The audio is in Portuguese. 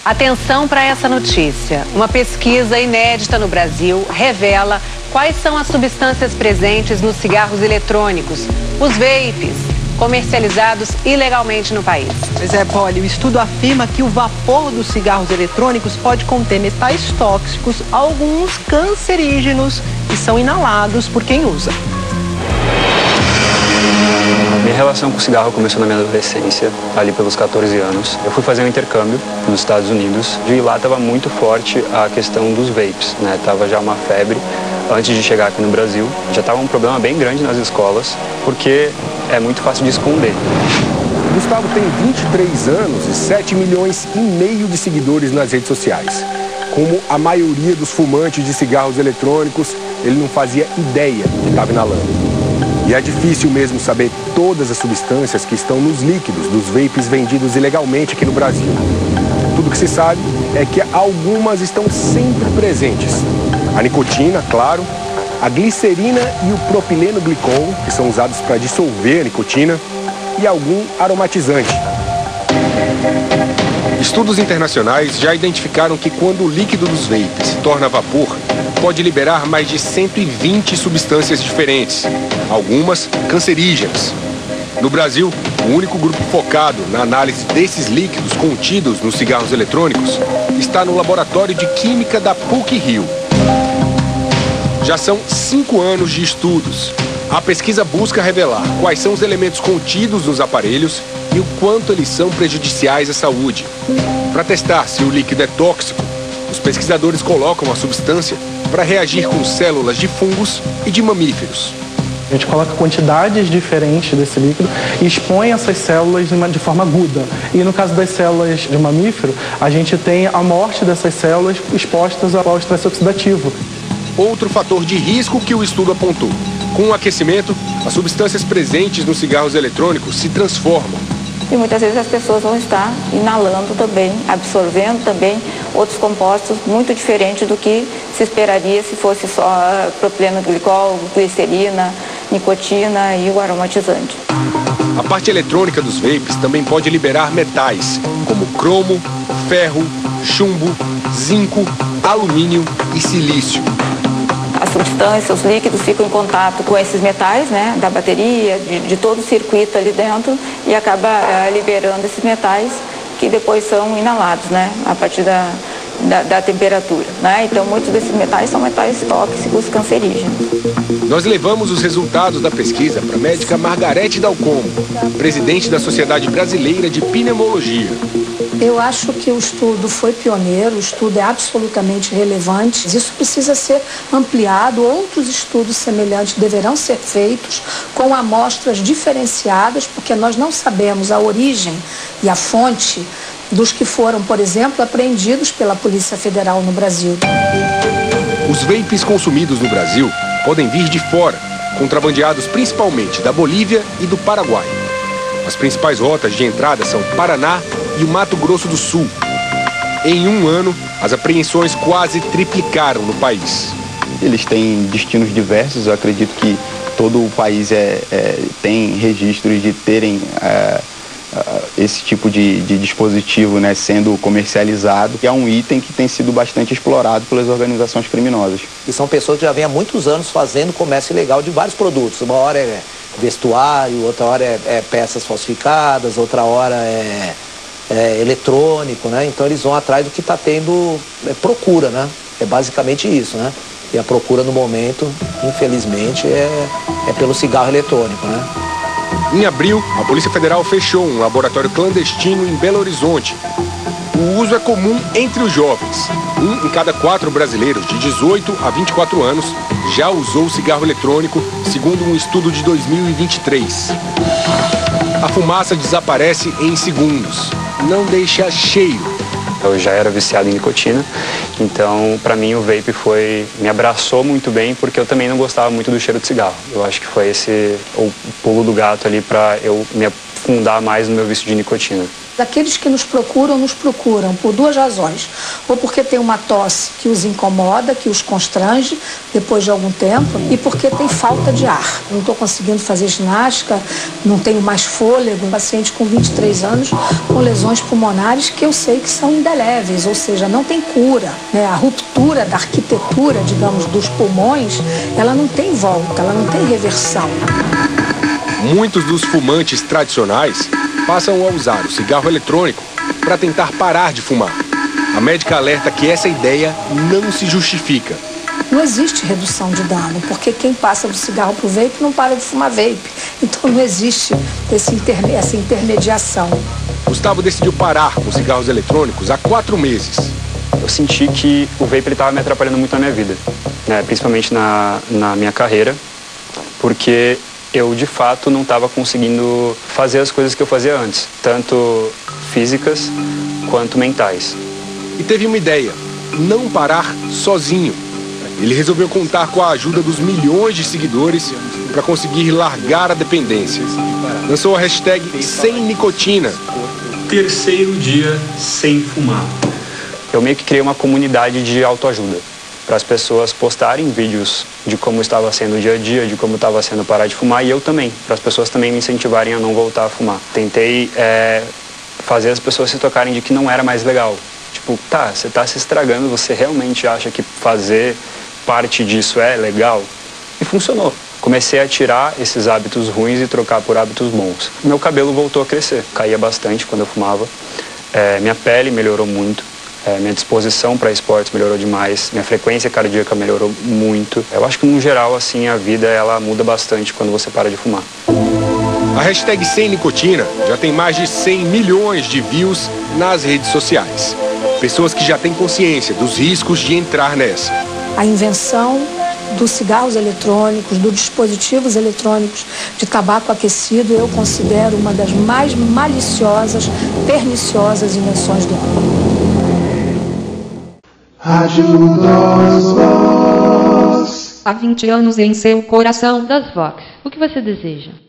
Atenção para essa notícia. Uma pesquisa inédita no Brasil revela quais são as substâncias presentes nos cigarros eletrônicos, os vapes, comercializados ilegalmente no país. Pois é, Polly, o estudo afirma que o vapor dos cigarros eletrônicos pode conter metais tóxicos, alguns cancerígenos, que são inalados por quem usa. Minha relação com o cigarro começou na minha adolescência, ali pelos 14 anos. Eu fui fazer um intercâmbio nos Estados Unidos e lá estava muito forte a questão dos vapes, né? Tava já uma febre antes de chegar aqui no Brasil. Já estava um problema bem grande nas escolas, porque é muito fácil de esconder. Gustavo tem 23 anos e 7,5 milhões de seguidores nas redes sociais. Como a maioria dos fumantes de cigarros eletrônicos, ele não fazia ideia que estava inalando. E é difícil mesmo saber todas as substâncias que estão nos líquidos dos vapes vendidos ilegalmente aqui no Brasil. Tudo que se sabe é que algumas estão sempre presentes. A nicotina, claro, a glicerina e o propileno glicol, que são usados para dissolver a nicotina, e algum aromatizante. Estudos internacionais já identificaram que quando o líquido dos vapes se torna vapor, pode liberar mais de 120 substâncias diferentes, algumas cancerígenas. No Brasil, o único grupo focado na análise desses líquidos contidos nos cigarros eletrônicos está no Laboratório de Química da PUC-Rio. Já são 5 anos de estudos. A pesquisa busca revelar quais são os elementos contidos nos aparelhos e o quanto eles são prejudiciais à saúde. Para testar se o líquido é tóxico, os pesquisadores colocam a substância para reagir com células de fungos e de mamíferos. A gente coloca quantidades diferentes desse líquido e expõe essas células de forma aguda. E no caso das células de mamífero, a gente tem a morte dessas células expostas ao estresse oxidativo. Outro fator de risco que o estudo apontou. Com o aquecimento, as substâncias presentes nos cigarros eletrônicos se transformam. E muitas vezes as pessoas vão estar inalando também, absorvendo também outros compostos muito diferentes do que se esperaria se fosse só propileno glicol, glicerina, nicotina e o aromatizante. A parte eletrônica dos vapes também pode liberar metais, como cromo, ferro, chumbo, zinco, alumínio e silício. As substâncias, os líquidos ficam em contato com esses metais, né, da bateria, de todo o circuito ali dentro e acaba liberando esses metais que depois são inalados, né, a partir da temperatura, né? Então muitos desses metais são metais tóxicos, cancerígenos. Nós levamos os resultados da pesquisa para a médica Margarete Dalcomo, presidente da Sociedade Brasileira de Pneumologia. Eu acho que o estudo foi pioneiro, o estudo é absolutamente relevante. Isso precisa ser ampliado, outros estudos semelhantes deverão ser feitos com amostras diferenciadas, porque nós não sabemos a origem e a fonte dos que foram, por exemplo, apreendidos pela Polícia Federal no Brasil. Os vapes consumidos no Brasil podem vir de fora, contrabandeados principalmente da Bolívia e do Paraguai. As principais rotas de entrada são Paraná e o Mato Grosso do Sul. Em um ano, as apreensões quase triplicaram no país. Eles têm destinos diversos, eu acredito que todo o país tem registros de terem esse tipo de dispositivo, né, sendo comercializado, que é um item que tem sido bastante explorado pelas organizações criminosas. E são pessoas que já vêm há muitos anos fazendo comércio ilegal de vários produtos. Uma hora é vestuário, outra hora é peças falsificadas, outra hora é eletrônico, né? Então eles vão atrás do que está tendo procura, né? É basicamente isso, né? E a procura no momento, infelizmente, é pelo cigarro eletrônico, né? Em abril, a Polícia Federal fechou um laboratório clandestino em Belo Horizonte. O uso é comum entre os jovens. 1 em cada 4 brasileiros de 18 a 24 anos já usou cigarro eletrônico, segundo um estudo de 2023. A fumaça desaparece em segundos. Não deixa cheiro. Eu já era viciado em nicotina, então para mim o vape me abraçou muito bem, porque eu também não gostava muito do cheiro de cigarro. Eu acho que foi esse o pulo do gato ali para eu me aprofundar mais no meu vício de nicotina. Aqueles que nos procuram por duas razões. Ou porque tem uma tosse que os incomoda, que os constrange depois de algum tempo, e porque tem falta de ar. Não estou conseguindo fazer ginástica, não tenho mais fôlego. Um paciente com 23 anos com lesões pulmonares que eu sei que são indeléveis, ou seja, não tem cura, né? A ruptura da arquitetura, digamos, dos pulmões, ela não tem volta, ela não tem reversão. Muitos dos fumantes tradicionais passam a usar o cigarro eletrônico para tentar parar de fumar. A médica alerta que essa ideia não se justifica. Não existe redução de dano, porque quem passa do cigarro para o vape não para de fumar vape. Então não existe essa intermediação. Gustavo decidiu parar com cigarros eletrônicos há 4 meses. Eu senti que o vape estava me atrapalhando muito na minha vida, né? Principalmente na minha carreira, porque eu de fato não estava conseguindo fazer as coisas que eu fazia antes, tanto físicas quanto mentais. E teve uma ideia, não parar sozinho. Ele resolveu contar com a ajuda dos milhões de seguidores para conseguir largar a dependência. Lançou a hashtag Sem Nicotina. Terceiro dia sem fumar. Eu meio que criei uma comunidade de autoajuda, para as pessoas postarem vídeos de como estava sendo o dia a dia, de como estava sendo parar de fumar, e eu também, para as pessoas também me incentivarem a não voltar a fumar. Tentei fazer as pessoas se tocarem de que não era mais legal. Tipo, tá, você está se estragando, você realmente acha que fazer parte disso é legal? E funcionou. Comecei a tirar esses hábitos ruins e trocar por hábitos bons. Meu cabelo voltou a crescer, caía bastante quando eu fumava, minha pele melhorou muito. Minha disposição para esportes melhorou demais, minha frequência cardíaca melhorou muito. Eu acho que, no geral, assim, a vida ela muda bastante quando você para de fumar. A hashtag Sem Nicotina já tem mais de 100 milhões de views nas redes sociais. Pessoas que já têm consciência dos riscos de entrar nessa. A invenção dos cigarros eletrônicos, dos dispositivos eletrônicos de tabaco aquecido, eu considero uma das mais maliciosas, perniciosas invenções do mundo. Há 20 anos em seu coração das Vox. O que você deseja?